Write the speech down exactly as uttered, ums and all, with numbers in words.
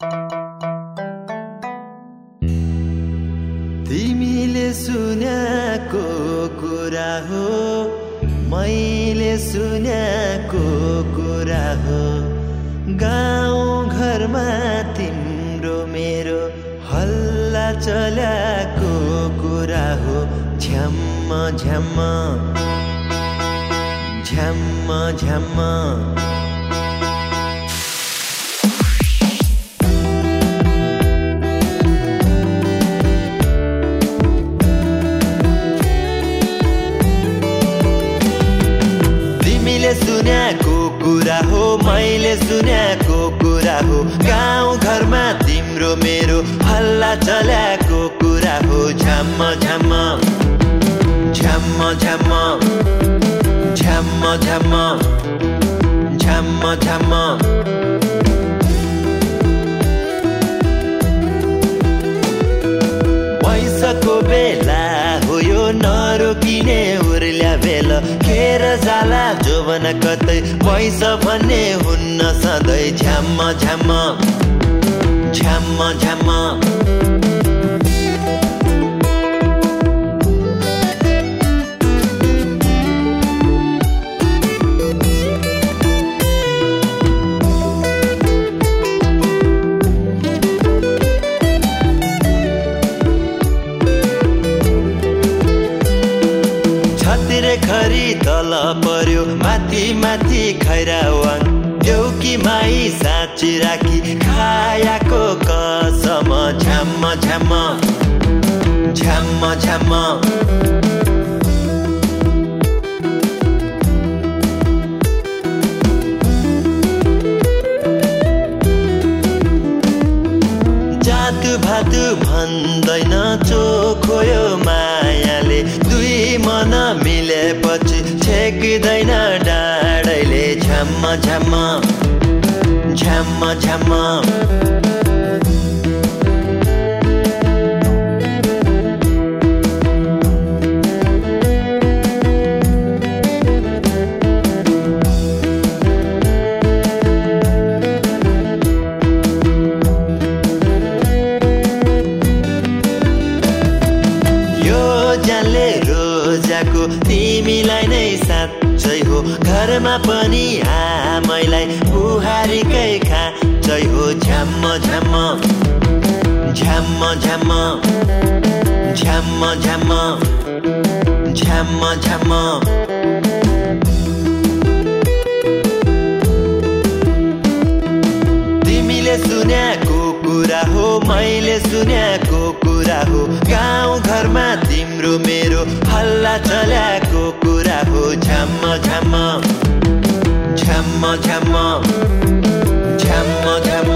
तिमीले सुनेको कुरा हो, मैले सुनेको कुरा हो, गाउँ घरमा तिम्रो मेरो हल्ला चलेको कुरा हो। झ्याम्म झ्याम्म झ्याम्म झ्याम्म सुनेको कुरा हो, मैले सुनेको कुरा हो, गाउँ घरमा तिम्रो मेरो हल्ला चलेको कुरा हो। झ्याम्म झ्याम्म झ्याम्म झ्याम्म झ्याम्म झ्याम्म झ्याम्म झ्याम्म पैसाको बेला हो यो, नरोकिने उर्ल्या बेल खेर जाला जोवन कतै, पैसा भन्ने हुन्न सधैँ। झ्याम्म झ्याम्म झ्याम्म झ्याम्म खरी तल पर्यो, माथि माथि खैरावाङ, देउकी माई साँची राखी खायाको कसम। झ्याम्म झ्याम्म झ्याम्म झ्याम्म जातु भातु भन्दैन चोखो यो मायाले, दुई मन मिलेपछि छेक्दैन डाँडैले। झ्याम्म झ्याम्म झ्याम्म झ्याम्म तिमीलाई नै साँच्चै हो, घरमा पनि आमैलाई बुहारीकै खाँचै हो। झ्याम्म झ्याम्म झ्याम्म झ्याम्म झ्याम्म झ्याम्म झ्याम्म झ्याम्म तिमीले सुनेको कुरा हो, मैले सुनेको कुरा हो, गाउँ घरमा तिम्रो मेरो हल्ला चलेको कुरा हो। झ्याम्म झ्याम्म झ्याम्म झ्याम्म झ्याम्म झ्याम्म